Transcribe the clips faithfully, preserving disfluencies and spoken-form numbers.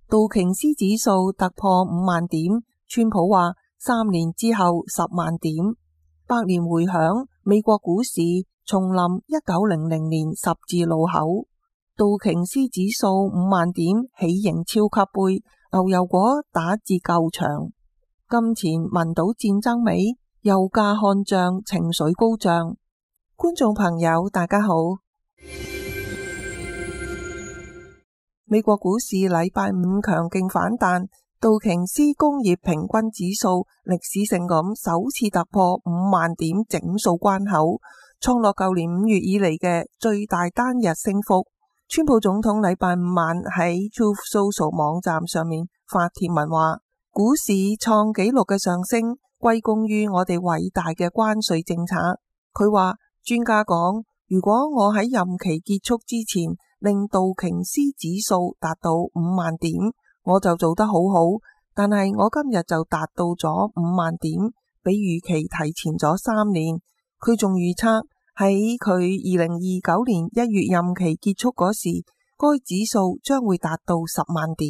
道瓊斯指數突破五萬點，川普話三年之後十萬點。百年回響，美國股市重臨一九零零年十字路口。道瓊斯指數五萬點，喜迎超級杯，牛油果打至夠長。金錢聞到戰爭味，油價看漲，情緒高漲。觀眾朋友大家好。美國股市禮拜五強勁反彈，道瓊斯工業平均指數歷史性咁首次突破五萬點整數關口，創落舊年五月以嚟嘅最大單日升幅。川普總統禮拜五晚喺 Truth Social 網站上面發帖文話，股市創紀錄嘅上升歸功於我哋偉大嘅關稅政策。佢話專家講，如果我喺任期結束之前令道瓊斯指數達到五萬點，我就做得好好。但係我今日就達到咗五萬點，比預期提前咗三年。佢仲預測喺佢二零二九年一月任期結束嗰時，該指數將會達到十萬點。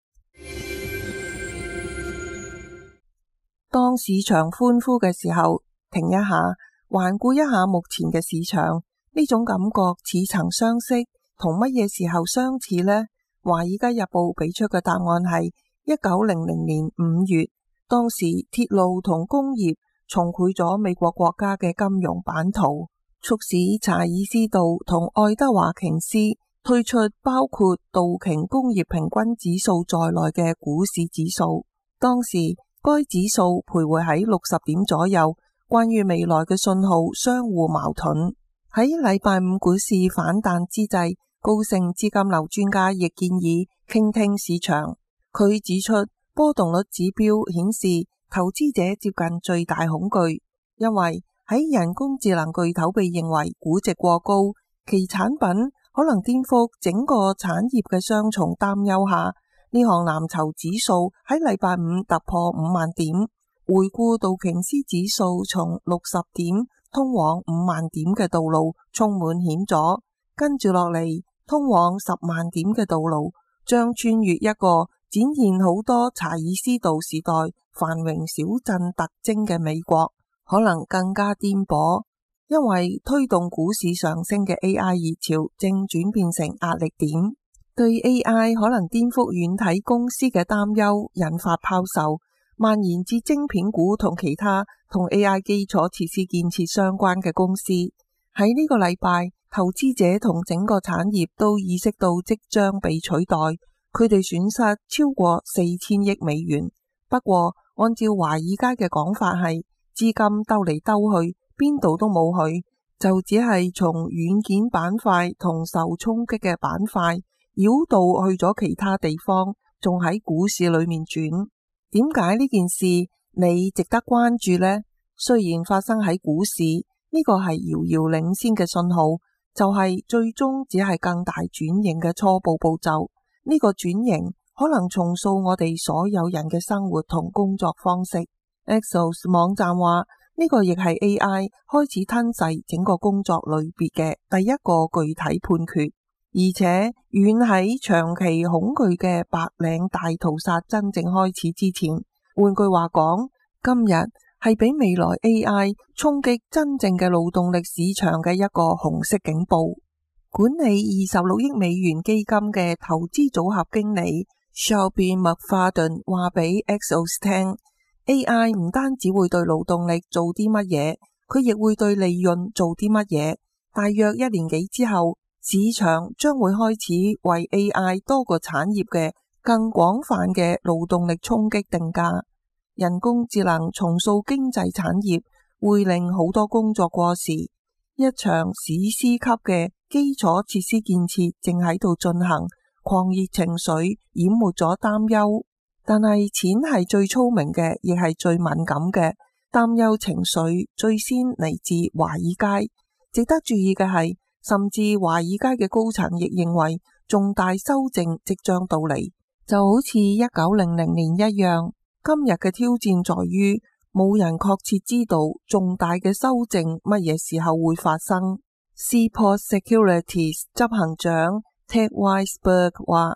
當市場歡呼嘅時候，停一下，環顧一下目前嘅市場，呢種感覺似曾相識，同乜嘢時候相似呢？華爾街日報俾出嘅答案係一九零零年五月，當時鐵路同工業重繪咗美國國家嘅金融版圖，促使查爾斯道同愛德華瓊斯推出包括道瓊工業平均指數在內嘅股市指數。當時該指數徘徊喺六十點左右，關於未來嘅信號相互矛盾。喺禮拜五股市反彈之際，高盛資金流專家亦建議傾聽市場。佢指出，波動率指標顯示投資者接近最大恐懼，因為喺人工智能巨頭被認為估值過高，其產品可能顛覆整個產業嘅雙重擔憂下，呢項藍籌指數喺禮拜五突破五萬點。回顧道瓊斯指數從六十點通往五萬點嘅道路充滿險阻，跟住落嚟通往十萬點嘅道路將穿越一個展現好多查爾斯道時代繁榮小鎮特徵嘅美國，可能更加顛簸，因為推動股市上升嘅 A I 熱潮正轉變成壓力點。對 A I 可能顛覆軟體公司嘅擔憂引發拋售，蔓延至晶片股同其他同 A I 基礎設施建設相關嘅公司。喺呢個禮拜，投資者同整個產業都意識到即將被取代，佢哋損失超過四千億美元。不過按照華爾街嘅講法係，資金兜嚟兜去，邊度都冇去，就只係從軟件板塊同受衝擊嘅板塊繞道去咗其他地方，仲喺股市裏面轉。點解呢件事你值得關注呢？雖然發生喺股市，呢個係遙遙領先嘅信號，就係最終只係更大轉型嘅初步步驟。呢個轉型可能重塑我哋所有人嘅生活同工作方式。Axios 網站話，呢個亦係 A I 開始吞噬整個工作類別嘅第一個具體判決。而且遠喺長期恐懼嘅白領大屠殺真正開始之前，換句話講，今日係俾未來 A I 衝擊真正嘅勞動力市場嘅一個紅色警報。管理二十六億美元基金嘅投資組合經理 Shelby McFadden 話俾 Axios 聽， A I 唔單止會對勞動力做啲乜嘢，佢亦會對利潤做啲乜嘢。大約一年幾之後，市場將會開始為 A I 多個產業嘅更廣泛嘅勞動力衝擊定價。人工智能重塑經濟產業會令好多工作過時，一場史詩級嘅基礎設施建設正喺度進行，狂熱情緒淹沒咗擔憂。但係錢係最聰明嘅，亦係最敏感嘅。擔憂情緒最先嚟自華爾街。值得注意嘅係，甚至華爾街嘅高層亦認為重大修正即將到嚟，就好似一九零零年一樣。今日嘅挑戰在於，冇人確切知道重大嘅修正乜嘢時候會發生。Seaport Securities 執行長 Ted Weisberg 話，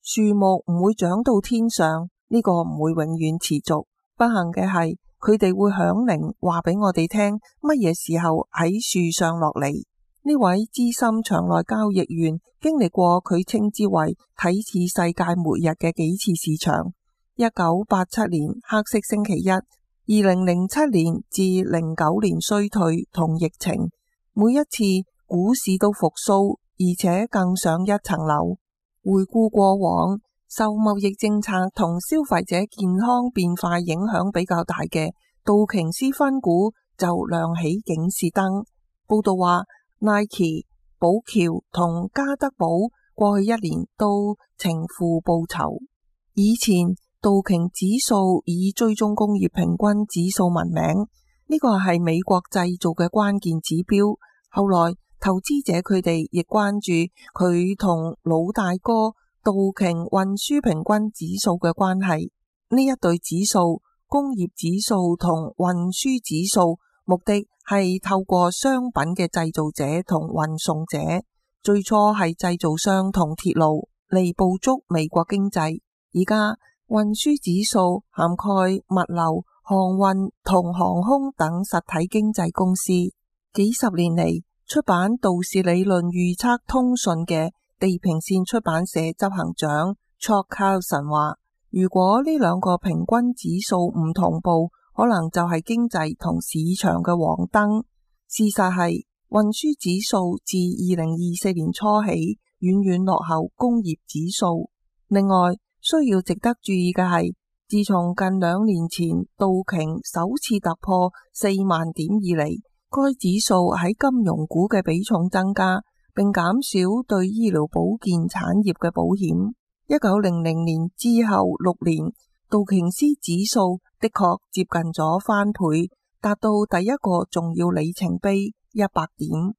樹木唔會長到天上，呢個唔會永遠持續。不幸嘅係，佢哋會響鈴話俾我哋聽乜嘢時候喺樹上落嚟。呢位資深場內交易員經歷過佢稱之為睇似世界末日嘅幾次市場。一九八七年黑色星期一，二零零七年至零九年衰退同疫情，每一次股市都復甦，而且更上一層樓。回顧過往，受貿易政策同消費者健康變化影響比較大嘅道瓊斯分股就亮起警示燈。報道話，Nike、寶僑同加德堡過去一年都呈負報酬。以前道瓊指數以追蹤工業平均指數聞名，呢個係美國製造嘅關鍵指標。後來投資者佢哋亦關注佢同老大哥道瓊運輸平均指數嘅關係。呢一對指數，工業指數同運輸指數，目的係透過商品嘅製造者同運送者，最初係製造商同鐵路嚟捕捉美國經濟。而家運輸指數涵蓋物流、航運同航空等實體經濟公司。幾十年嚟，出版道氏理論預測通訊嘅地平線出版社執行長 Chuck Carlson 話，如果呢兩個平均指數唔同步，可能就係經濟同市場嘅黃燈。事實係，運輸指數自二零二四年初起遠遠落後工業指數。另外，需要值得注意嘅係，自從近兩年前道瓊首次突破四萬點以嚟，該指數喺金融股嘅比重增加，並減少對醫療保健產業嘅保險。一九零零年之後六年，道瓊斯指數的確接近咗翻倍，達到第一個重要里程碑一百點。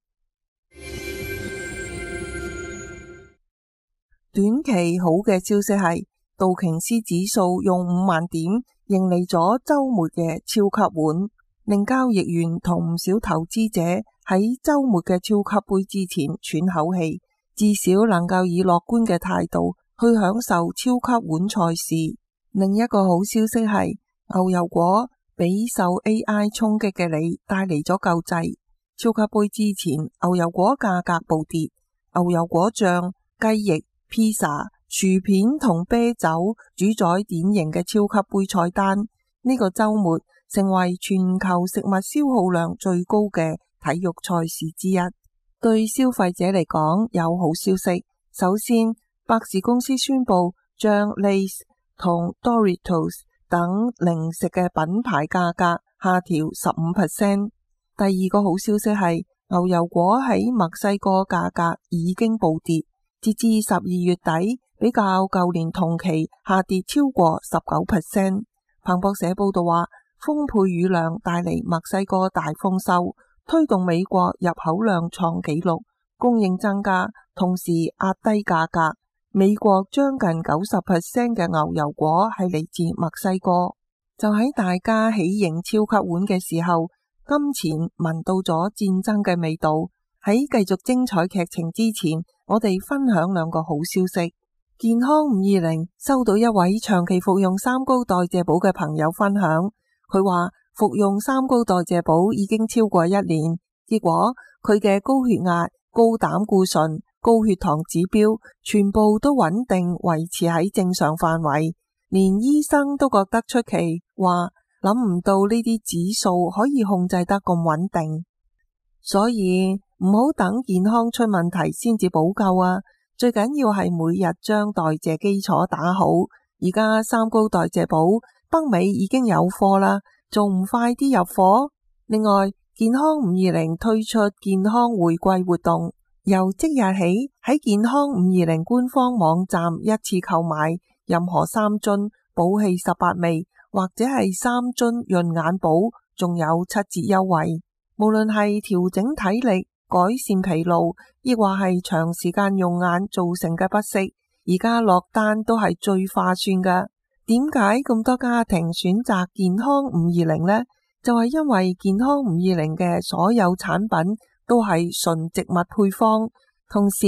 短期好嘅消息係，道瓊斯指數用五萬點迎嚟咗週末嘅超級碗，令交易員同唔少投資者喺週末嘅超級杯之前喘口氣，至少能夠以樂觀嘅態度去享受超級碗賽事。另一個好消息係，牛油果俾受 A I 衝擊嘅你帶嚟咗救濟。超級杯之前，牛油果價格暴跌，牛油果醬、雞翼、披薩、薯片同啤酒主宰典型嘅超級杯菜單。呢個週末成為全球食物消耗量最高嘅體育賽事之一。對消費者嚟講，有好消息。首先，百事公司宣布將 Lay's 同 Doritos 等零食嘅品牌價格下調十五 percent。第二個好消息係，牛油果喺墨西哥價格已經暴跌，截至十二月底，比較舊年同期下跌超過十九 percent。彭博社報道話，豐沛雨量帶嚟墨西哥大豐收，推動美國入口量創紀錄，供應增加，同時壓低價格。美國將近九十 percent 嘅牛油果係嚟自墨西哥。就喺大家喜迎超級碗嘅時候，金錢聞到咗戰爭嘅味道。喺繼續精彩劇情之前，我哋分享兩個好消息。健康五二零收到一位長期服用三高代謝寶嘅朋友分享，佢話服用三高代謝寶已經超過一年，結果佢嘅高血壓、高膽固醇、高血糖指標全部都穩定維持喺正常範圍，連醫生都覺得出奇，話諗唔到呢啲指數可以控制得咁穩定。所以唔好等健康出問題先至補救啊！最緊要係每日將代謝基礎打好。而家三高代謝寶北美已經有貨啦，仲唔快啲入貨？另外，健康五二零推出健康回饋活動，由即日起喺健康五二零官方網站一次購買任何三樽寶氣十八味或者係三樽潤眼寶，仲有七折優惠。無論係調整體力、改善疲勞，亦或係長時間用眼造成嘅不適，而家落單都係最划算㗎。點解咁多家庭選擇健康五二零呢？就係因為健康五二零嘅所有產品都係純植物配方，同時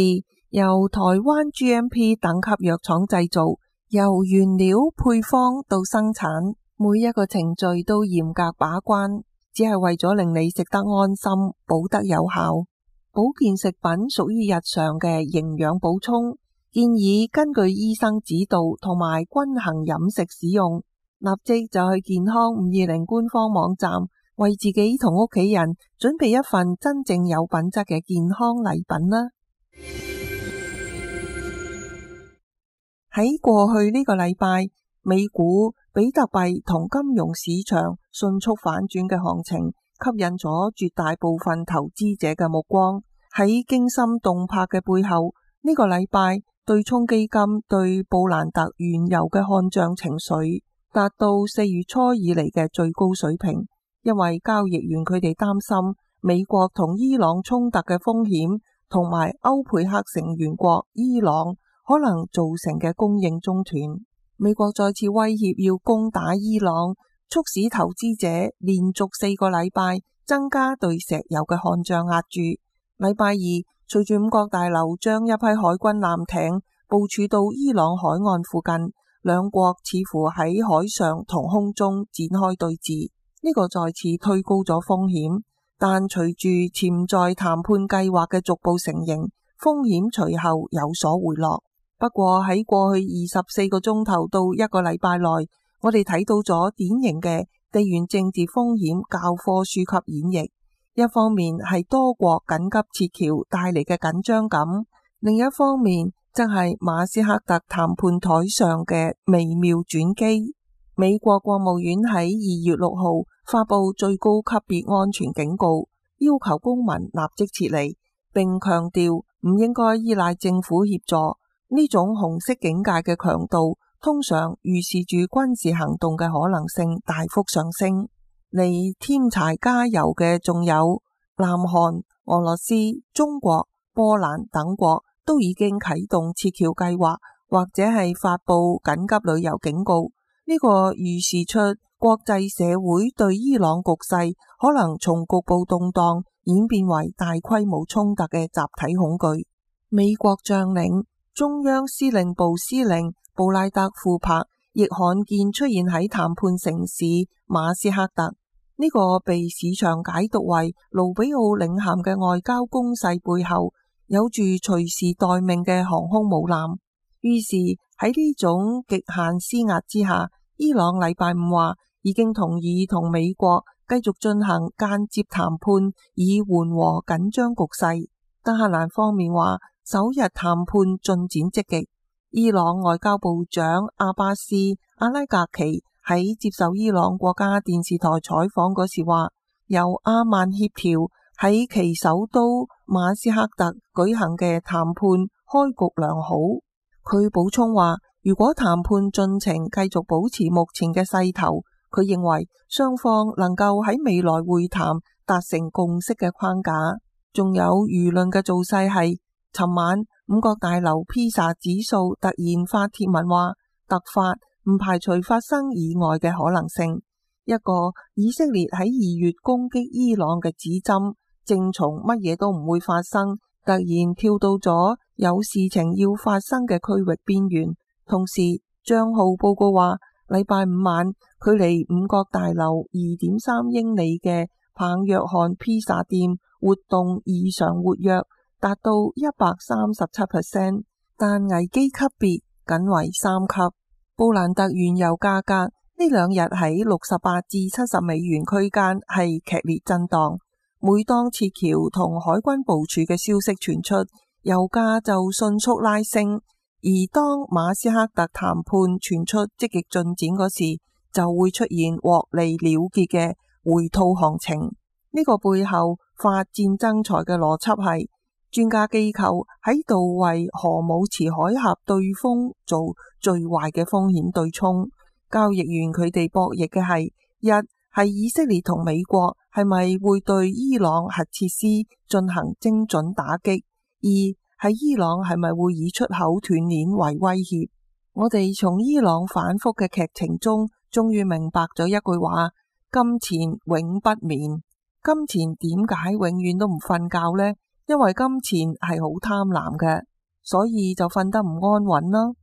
由台灣 G M P 等級藥廠製造，由原料配方到生產，每一個程序都嚴格把關，只係為咗令你食得安心，補得有效。保健食品屬於日常嘅營養補充，建議根據醫生指導同埋均衡飲食使用。立即就去健康五二零官方網站，為自己同屋企人準備一份真正有品質嘅健康禮品啦。喺過去呢個禮拜，美股、比特幣同金融市場迅速反轉嘅行情，吸引咗絕大部分投資者嘅目光。喺驚心動魄嘅背後，呢個禮拜對沖基金對布蘭特原油嘅看漲情緒達到四月初以嚟嘅最高水平，因為交易員佢哋擔心美國同伊朗衝突嘅風險，同埋歐佩克成員國伊朗可能造成嘅供應中斷。美國再次威脅要攻打伊朗，促使投資者連續四個禮拜增加對石油嘅看漲壓注。禮拜二，隨住五角大樓將一批海軍艦艇部署到伊朗海岸附近，兩國似乎喺海上同空中展開對峙，呢個再次推高咗風險。但隨住潛在談判計劃嘅逐步成形，風險隨後有所回落。不過喺過去二十四個鐘頭到一個禮拜內，我哋睇到咗典型嘅地緣政治風險教科書級演繹。一方面係多國緊急撤僑帶嚟嘅緊張感，另一方面則係馬斯克特談判台上嘅微妙轉機。美國國務院喺二月六號發布最高級別安全警告，要求公民立即撤離，並強調唔應該依賴政府協助。呢種紅色警戒嘅強度，通常預示住軍事行動嘅可能性大幅上升。嚟添柴加油嘅仲有南韓、俄羅斯、中國、波蘭等國都已經啟動撤僑計劃，或者係發布緊急旅遊警告。呢個預示出國際社會對伊朗局勢可能從局部動盪演變為大規模衝突嘅集體恐懼。美國將領中央司令部司令布拉德庫珀亦罕見出現喺談判城市馬斯克特。呢個被市場解讀為盧比奧領銜嘅外交攻勢背後，有住隨時待命嘅航空母艦。於是喺呢種極限施壓之下，伊朗禮拜五話已經同意同美國繼續進行間接談判，以緩和緊張局勢。德黑蘭方面話首日談判進展積極。伊朗外交部長阿巴斯·阿拉格奇喺接受伊朗國家電視台採訪嗰時話，由阿曼協調喺其首都馬斯克特舉行嘅談判開局良好。佢補充話，如果談判進程繼續保持目前嘅勢頭，佢認為雙方能夠喺未來會談達成共識嘅框架。仲有輿論嘅造勢係，尋晚五角大樓披薩指數突然發帖文話，突發唔排除發生意外嘅可能性。一個以色列喺二月攻擊伊朗嘅指針，正從乜嘢都唔會發生，突然跳到咗有事情要發生嘅區域邊緣。同時，賬號報告話，禮拜五晚距離五角大樓二點三英里嘅彭約翰披薩店活動異常活躍，達到一百三十七 percent， 但危機級別僅為三級。布蘭特原油價格呢兩日喺六十八至七十美元區間係劇烈震盪。每當撤僑同海軍部署嘅消息傳出，油價就迅速拉升；而當馬斯克特談判傳出積極進展嗰時，就會出現獲利了結嘅回吐行情。呢、這個背後發戰爭財嘅邏輯係，專家機構喺度為荷姆茨海峽對風做最壞嘅風險對沖。交易員佢哋博弈嘅係，一係以色列同美國係咪會對伊朗核設施進行精準打擊，二係伊朗係咪會以出口斷鏈為威脅。我哋從伊朗反覆嘅劇情中終於明白咗一句話，金錢永不眠。金錢點解永遠都唔瞓覺呢？因為金錢係好貪婪嘅。 所以就瞓得唔安穩啦。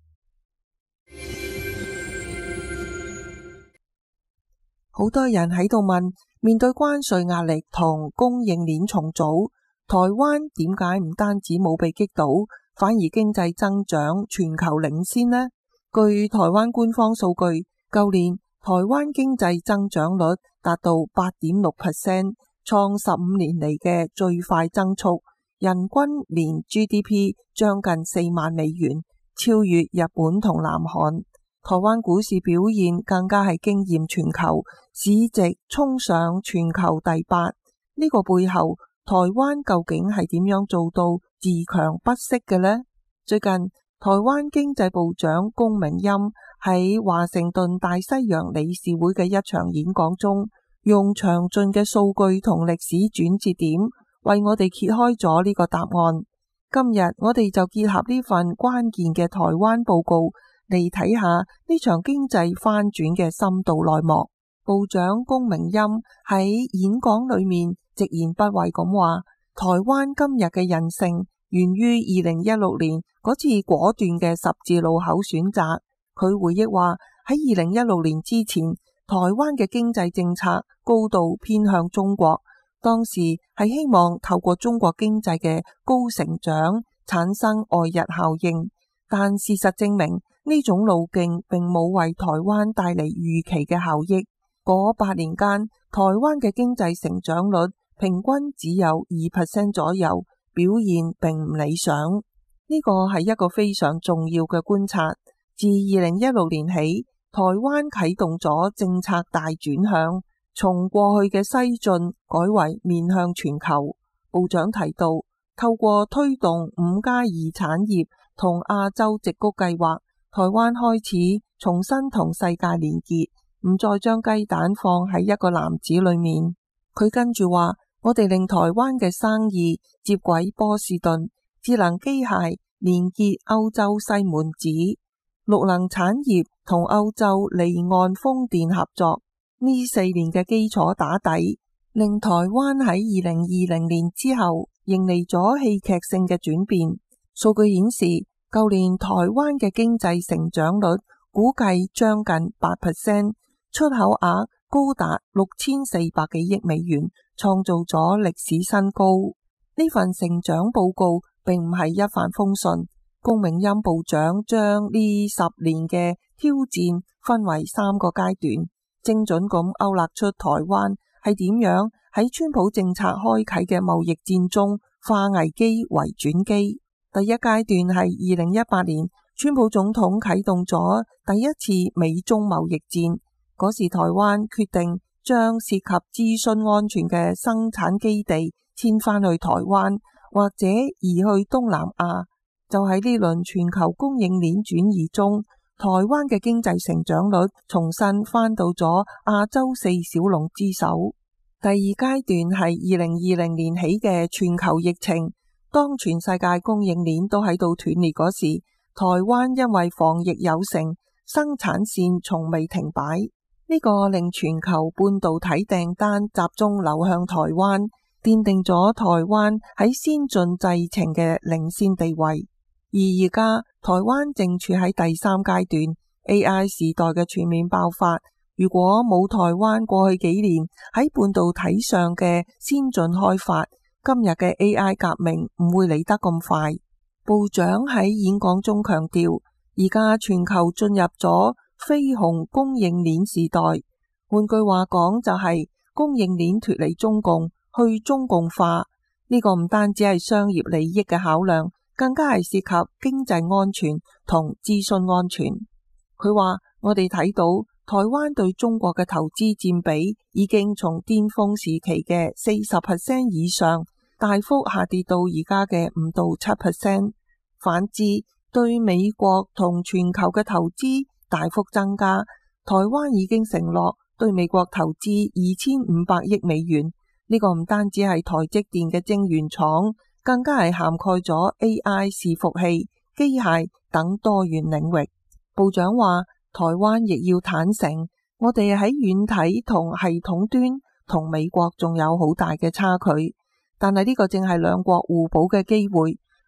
好多人喺度問，面對關稅壓力同供應鏈重組，台灣點解唔單止冇被擊倒，反而經濟增長全球領先呢？據台灣官方數據，舊年台灣經濟增長率達到 八點六 percent， 創十五年嚟嘅最快增速，人均年 G D P 將近四萬美元，超越日本同南韓。台灣股市表現更加係驚艷全球，市值衝上全球第八。呢個背後，台灣究竟係點樣做到自強不息嘅呢？最近台灣經濟部長龔明鑫喺華盛頓大西洋理事會嘅一場演講中，用詳盡嘅數據同歷史轉折點為我哋揭開咗呢個答案。今日我哋就結合呢份關鍵嘅台灣報告嚟睇下呢場經濟翻轉嘅深度內幕。部長龔明鑫喺演講裏面直言不諱咁話，台灣今日嘅韌性源於二零一六年嗰次果斷嘅十字路口選擇。佢回憶話，喺二零一六年之前，台灣嘅經濟政策高度偏向中國，當時係希望透過中國經濟嘅高成長產生外溢效應，但事實證明呢種路徑並冇為台灣帶嚟預期嘅效益。嗰八年間，台灣嘅經濟成長率平均只有二 percent 左右，表現並唔理想。呢個係一個非常重要嘅觀察。自二零一六年起，台灣啟動咗政策大轉向，從過去嘅西進改為面向全球。部長提到，透過推動五加二產業同亞洲矽谷計劃，台灣開始重新同世界連結，唔再將雞蛋放喺一個籃子裏面。佢跟住話，我哋令台灣嘅生意接軌波士頓，智能機械連結歐洲西門子，綠能產業同歐洲離岸風電合作。呢四年嘅基礎打底，令台灣喺二零二零年之後迎嚟咗戲劇性嘅轉變。數據顯示，舊年台灣嘅經濟成長率估計將近八 percent， 出口額高達六千四百幾億美元，創造咗歷史新高。呢份成長報告並唔係一帆風順。龔明鑫部長將呢十年嘅挑戰分為三個階段，精準咁勾勒出台灣係點樣喺川普政策開啟嘅貿易戰中化危機為轉機。第一階段係二零一八年，川普總統啟動咗第一次美中貿易戰，嗰時台灣決定將涉及資訊安全嘅生產基地遷返去台灣，或者移去東南亞。就喺呢輪全球供應鏈轉移中，台灣嘅經濟成長率重新返到咗亞洲四小龍之首。第二階段係二零二零年起嘅全球疫情，當全世界供應鏈都喺度斷裂嗰時，台灣因為防疫有成，生產線從未停擺。呢個令全球半導體訂單集中流向台灣，奠定咗台灣喺先進製程嘅領先地位。而而家台灣正處喺第三階段 A I 時代嘅全面爆發。如果冇台灣過去幾年喺半導體上嘅先進開發，今日嘅 A I 革命唔會嚟得咁快。部長喺演講中強調，而家全球進入咗非紅供應鏈時代。換句話講，就係供應鏈脫離中共，去中共化。呢個唔單止係商業利益嘅考量，更加係涉及經濟安全同資訊安全。佢話，我哋睇到台灣對中國嘅投資佔比已經從巔峰時期嘅四十 percent 以上大幅下跌到而家嘅五到七 percent。反之，對美國同全球嘅投資大幅增加。台灣已經承諾對美國投資二千五百億美元。呢個唔單止係台積電嘅晶圓廠，更加係涵蓋咗 A I 伺服器、機械等多元領域。部長話，台灣亦要坦誠，我哋喺軟體同系統端同美國仲有好大嘅差距，但係呢個正係兩國互補嘅機會。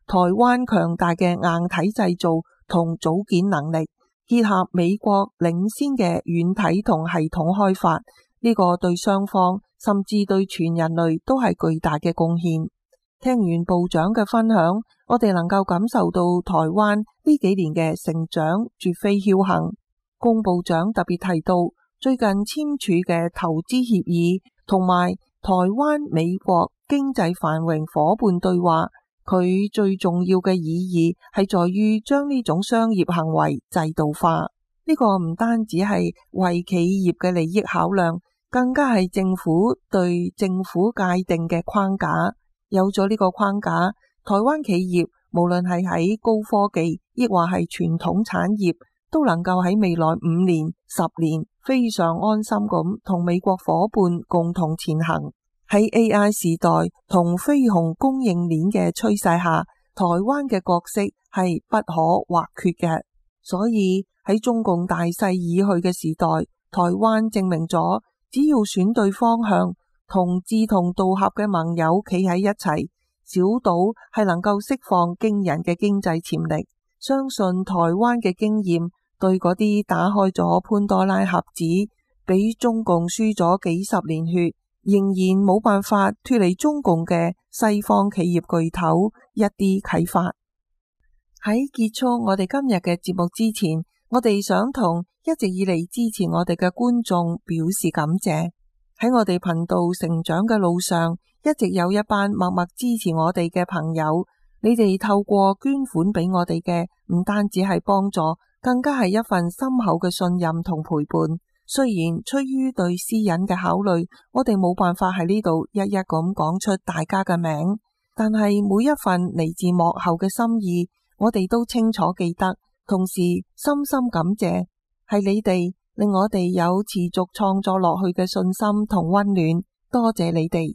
台灣強大嘅硬體製造同組件能力，結合美國領先嘅軟體同系統開發，呢個對雙方甚至對全人類都係巨大嘅貢獻。聽完部長嘅分享，我哋能夠感受到台灣呢幾年嘅成長絕非僥倖。龔部長特別提到最近簽署嘅投資協議同埋台灣美國經濟繁榮夥伴對話，佢最重要嘅意義係在於將呢種商業行為制度化。呢個唔單止係為企業嘅利益考量，更加係政府對政府界定嘅框架。有咗呢個框架，台灣企業無論係喺高科技亦或係傳統產業，都能夠喺未來五年、十年非常安心咁同美國夥伴共同前行。喺 A I 時代同飛鴻供應鏈嘅趨勢下，台灣嘅角色係不可或缺嘅。所以喺中共大勢已去嘅時代，台灣證明咗，只要選對方向，同志同道合嘅盟友企喺一齊，小島係能夠釋放驚人嘅經濟潛力。相信台灣嘅經驗對嗰啲打開咗潘多拉盒子，俾中共輸咗幾十年血，仍然冇辦法脫離中共嘅西方企業巨頭一啲啟發。喺結束我哋今日嘅節目之前，我哋想同一直以嚟支持我哋嘅觀眾表示感謝。喺我哋頻道成長嘅路上，一直有一班默默支持我哋嘅朋友，你哋透過捐款俾我哋嘅，唔單止係幫助，更加係一份深厚嘅信任同陪伴。雖然出於對私隱嘅考慮，我哋冇辦法喺呢度一一咁講出大家嘅名，但係每一份嚟自幕後嘅心意，我哋都清楚記得，同時深深感謝，係你哋令我哋有持續創作落去嘅信心同溫暖，多謝你哋。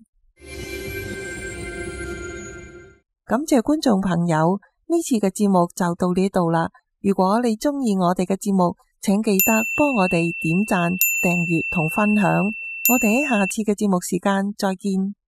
感謝觀眾朋友，呢次嘅節目就到呢度啦。如果你鍾意我哋嘅節目，請記得幫我哋點讚、訂閱同分享。我哋喺下次嘅節目時間再見。